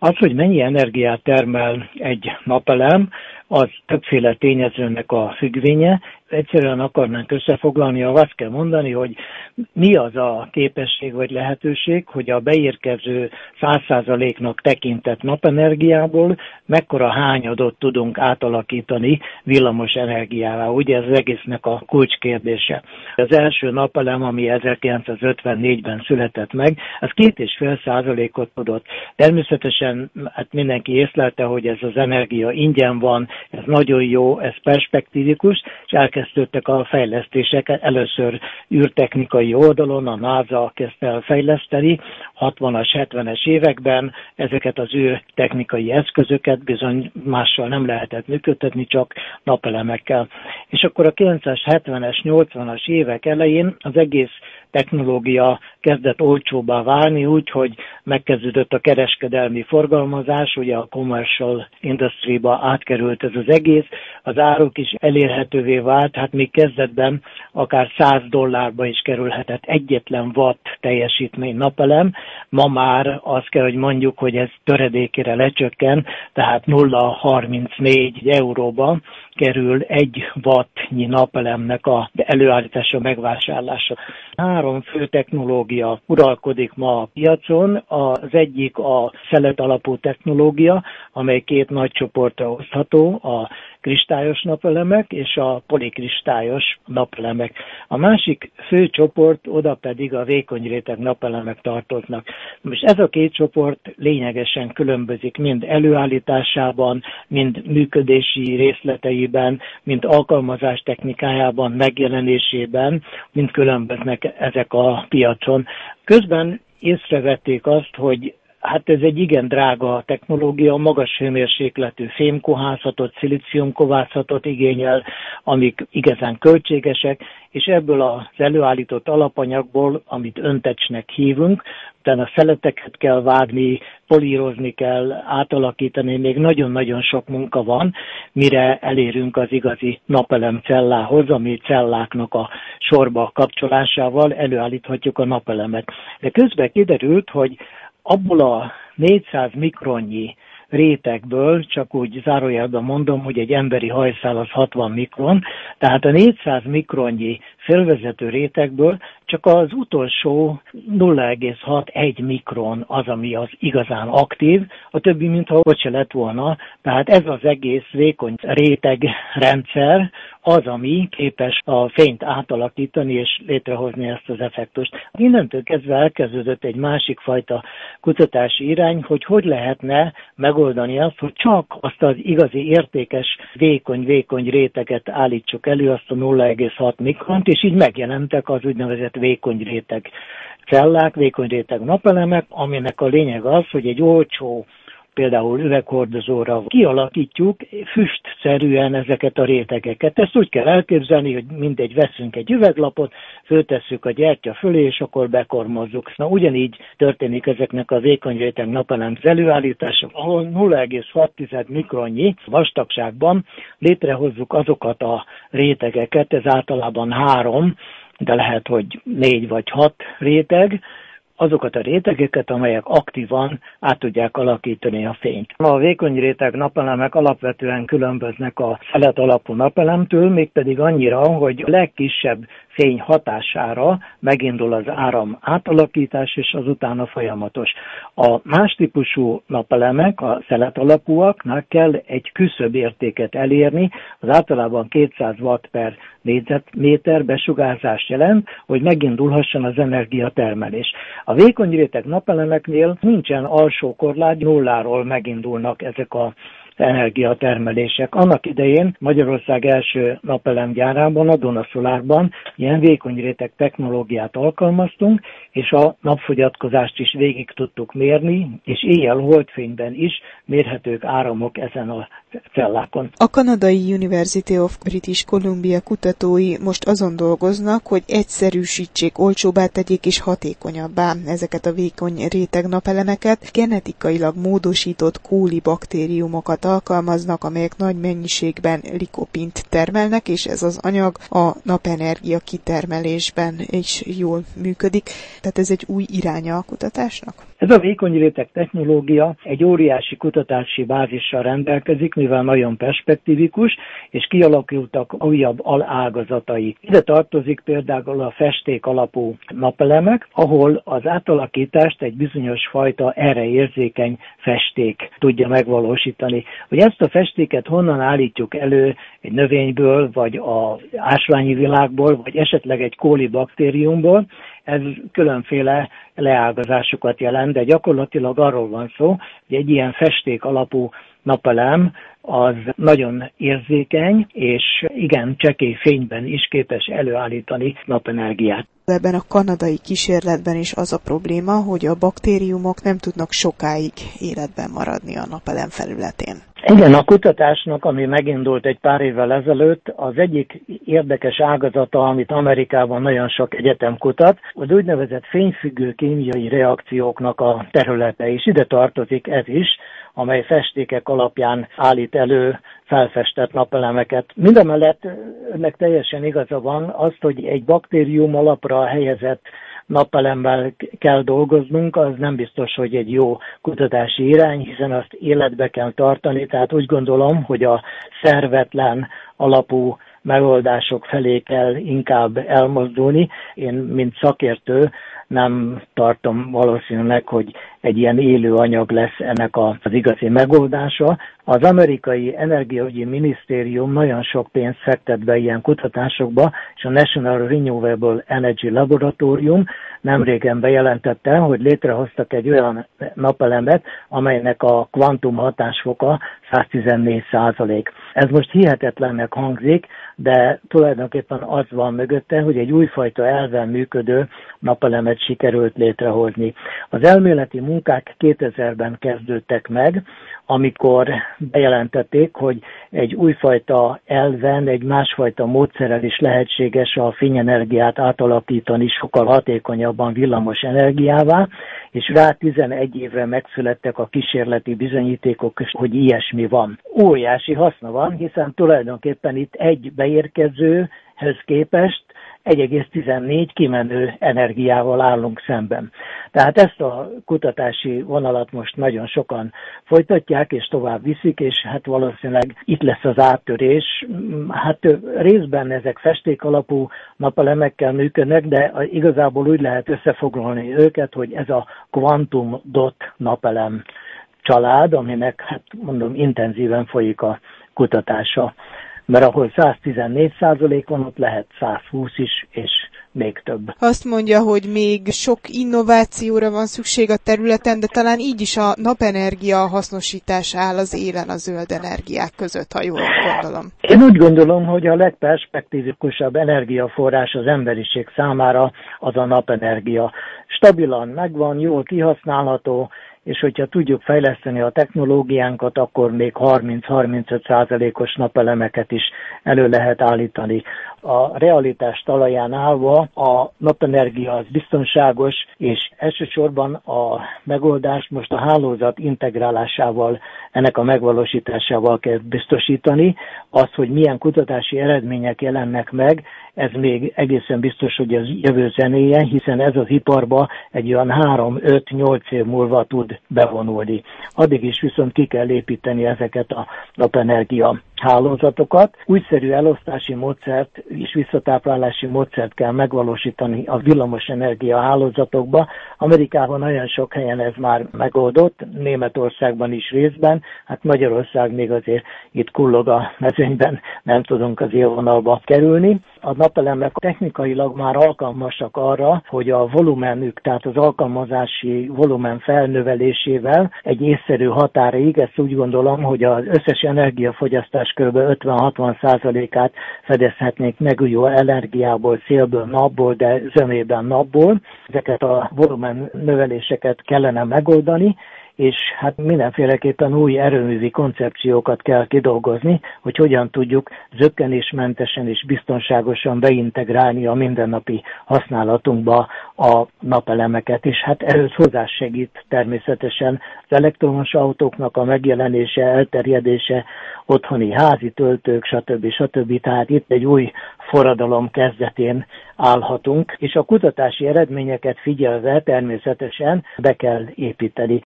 Az, hogy mennyi energiát termel egy napelem, az többféle tényezőnek a függvénye. Egyszerűen akarnánk összefoglalni, azt kell mondani, hogy mi az a képesség vagy lehetőség, hogy a beérkező 100%-nak tekintett napenergiából mekkora hányadot tudunk átalakítani villamos energiává. Ugye ez az egésznek a kulcskérdése. Az első napelem, ami 1954-ben született meg, az 2,5%-ot tudott. Természetesen hát mindenki észlelte, hogy ez az energia ingyen van, ez nagyon jó, ez perspektívikus, és elkezdődtek a fejlesztések. Először űrtechnikai oldalon a NASA kezdte el fejleszteni, 60-as, 70-es években ezeket az űrtechnikai eszközöket bizony mással nem lehetett működtetni, csak napelemekkel. És akkor a 970-es, 80-as évek elején az egész technológia kezdett olcsóbbá válni, úgyhogy megkezdődött a kereskedelmi forgalmazás, ugye a commercial industry-ba átkerült ez az egész, az áruk is elérhetővé vált, hát még kezdetben akár $100 is kerülhetett egyetlen watt teljesítmény napelem, ma már azt kell, hogy mondjuk, hogy ez töredékére lecsökken, tehát 0,34 euróba kerül 1 wattnyi napelemnek az előállítása, megvásárlása. 3 fő technológia uralkodik ma a piacon. Az egyik a szelet alapú technológia, amely 2 nagy csoportra osztható, a kristályos napelemek és a polikristályos napelemek. A másik fő csoport, oda pedig a vékony réteg napelemek tartoznak. Most ez a 2 csoport lényegesen különbözik mind előállításában, mind működési részleteiben, mind alkalmazás technikájában, megjelenésében, mind különböznek ezek a piacon. Közben észrevették azt, hogy hát ez egy igen drága technológia, magas hőmérsékletű fémkohászatot, szilíciumkovászatot igényel, amik igazán költségesek, és ebből az előállított alapanyagból, amit öntecsnek hívunk, utána szeleteket kell vágni, polírozni kell, átalakítani, még nagyon-nagyon sok munka van, mire elérünk az igazi napelemcellához, ami celláknak a sorba kapcsolásával előállíthatjuk a napelemet. De közben kiderült, hogy abból a 400 mikronnyi rétegből, csak úgy zárójelben mondom, hogy egy emberi hajszál az 60 mikron, tehát a 400 mikronnyi félvezető rétegből csak az utolsó 0,61 mikron az, ami az igazán aktív, a többi mintha ott se lett volna, tehát ez az egész vékony rétegrendszer az, ami képes a fényt átalakítani és létrehozni ezt az effektust. Innentől kezdve elkezdődött egy másik fajta kutatási irány, hogy lehetne megoldani azt, hogy csak azt az igazi értékes vékony réteget állítsuk elő, azt a 0,6 mikront, és így megjelentek az úgynevezett vékony réteg cellák, vékony réteg napelemek, aminek a lényeg az, hogy egy olcsó, például üveghordozóra kialakítjuk füstszerűen ezeket a rétegeket. Ezt úgy kell elképzelni, hogy mindegy, veszünk egy üveglapot, föltesszük a gyertya fölé, és akkor bekormozzuk. Na, ugyanígy történik ezeknek a vékony réteg napelem előállítása, ahol 0,6 mikronnyi vastagságban létrehozzuk azokat a rétegeket, ez általában 3, de lehet, hogy 4 vagy 6 réteg, azokat a rétegeket, amelyek aktívan át tudják alakítani a fényt. A vékony réteg napelemek alapvetően különböznek a szelet alapú napelemtől, mégpedig annyira, hogy a legkisebb fény hatására megindul az áram átalakítás, és azután a folyamatos. A más típusú napelemek, a szelet alapúaknak kell egy küszöbb értéket elérni, az általában 200 watt per négyzetméter besugárzást jelent, hogy megindulhasson az energiatermelés. A vékony réteg napelemeknél nincsen alsó korlát, nulláról megindulnak ezek az energiatermelések. Annak idején Magyarország első napelemgyárában, a Duna Solarban ilyen vékony réteg technológiát alkalmaztunk, és a napfogyatkozást is végig tudtuk mérni, és éjjel-holdfényben is mérhetők áramok ezen a cellákon. A kanadai University of British Columbia kutatói most azon dolgoznak, hogy egyszerűsítsék, olcsóbbá tegyék és hatékonyabbá ezeket a vékony réteg napelemeket. Genetikailag módosított kólibaktériumokat alkalmaznak, amelyek nagy mennyiségben likopint termelnek, és ez az anyag a napenergia kitermelésben is jól működik. Tehát ez egy új iránya a kutatásnak? Ez a vékony réteg technológia egy óriási kutatási bázissal rendelkezik, mivel nagyon perspektívikus, és kialakultak újabb alágazatai. Ide tartozik például a festék alapú napelemek, ahol az átalakítást egy bizonyos fajta erre érzékeny festék tudja megvalósítani. Hogy ezt a festéket honnan állítjuk elő, egy növényből, vagy az ásványi világból, vagy esetleg egy kólibaktériumból, ez különféle leágazásokat jelent, de gyakorlatilag arról van szó, hogy egy ilyen festék alapú napelem az nagyon érzékeny, és igen csekély fényben is képes előállítani napenergiát. Ebben a kanadai kísérletben is az a probléma, hogy a baktériumok nem tudnak sokáig életben maradni a napelem felületén. Igen, a kutatásnak, ami megindult egy pár évvel ezelőtt, az egyik érdekes ágazata, amit Amerikában nagyon sok egyetem kutat, az úgynevezett fényfüggő kémiai reakcióknak a területe is. Ide tartozik ez is, amely festékek alapján állít elő felfestett napelemeket. Mindemellett önnek teljesen igaza van azt, hogy egy baktérium alapra helyezett napelemmel kell dolgoznunk, az nem biztos, hogy egy jó kutatási irány, hiszen azt életbe kell tartani, tehát úgy gondolom, hogy a szervetlen alapú megoldások felé kell inkább elmozdulni. Én, mint szakértő, nem tartom valószínűleg, hogy egy ilyen élő anyag lesz ennek az igazi megoldása. Az amerikai energiaügyi minisztérium nagyon sok pénzt fektet be ilyen kutatásokba, és a National Renewable Energy Laboratorium nemrégen bejelentette, hogy létrehoztak egy olyan napelemet, amelynek a kvantum hatásfoka 114%. Ez most hihetetlennek hangzik, de tulajdonképpen az van mögötte, hogy egy újfajta elven működő napelemet sikerült létrehozni. Az elméleti munkák 2000-ben kezdődtek meg, amikor bejelentették, hogy egy újfajta elven, egy másfajta módszerrel is lehetséges a fényenergiát átalakítani sokkal hatékonyabban villamos energiává, és rá 11 évre megszülettek a kísérleti bizonyítékok, hogy ilyesmi van. Óriási haszna van, hiszen tulajdonképpen itt egy beérkezőhöz képest 1,14 kimenő energiával állunk szemben. Tehát ezt a kutatási vonalat most nagyon sokan folytatják, és tovább viszik, és hát valószínűleg itt lesz az áttörés. Hát részben ezek festék alapú napelemekkel működnek, de igazából úgy lehet összefoglalni őket, hogy ez a quantum dot napelem család, aminek, hát mondom, intenzíven folyik a kutatása. Mert ahol 114% van, ott lehet 120 is, és még több. Azt mondja, hogy még sok innovációra van szükség a területen, de talán így is a napenergia hasznosítás áll az élen a zöld energiák között, ha jól gondolom. Én úgy gondolom, hogy a legperspektívikusabb energiaforrás az emberiség számára az a napenergia. Stabilan megvan, jól kihasználható, és hogyha tudjuk fejleszteni a technológiánkat, akkor még 30-35%-os napelemeket is elő lehet állítani. A realitás talaján állva a napenergia az biztonságos, és elsősorban a megoldást most a hálózat integrálásával, ennek a megvalósításával kell biztosítani. Az, hogy milyen kutatási eredmények jelennek meg, ez még egészen biztos, hogy az jövő zenéje, hiszen ez az iparba egy olyan 3-5-8 év múlva tud bevonulni. Addig is viszont ki kell építeni ezeket a napenergia hálózatokat. Újszerű elosztási módszert és visszatáplálási módszert kell megvalósítani a villamos energia hálózatokba. Amerikában nagyon sok helyen ez már megoldott, Németországban is részben, hát Magyarország még azért itt kullog a mezőnyben, nem tudunk az élvonalba kerülni. A napelemek technikailag már alkalmasak arra, hogy a volumenük, tehát az alkalmazási volumen felnövelésével egy észszerű határig, ezt úgy gondolom, hogy az összes energiafogyasztás kb. 50-60%-át fedezhetnék megújuló energiából, szélből, napból, de zömében napból. Ezeket a volumen növeléseket kellene megoldani, és hát mindenféleképpen új erőművi koncepciókat kell kidolgozni, hogy hogyan tudjuk zökkenésmentesen és biztonságosan beintegrálni a mindennapi használatunkba a napelemeket, és hát ehhez hozzásegít természetesen az elektromos autóknak a megjelenése, elterjedése, otthoni házi töltők, stb. Tehát itt egy új forradalom kezdetén állhatunk, és a kutatási eredményeket figyelve természetesen be kell építeni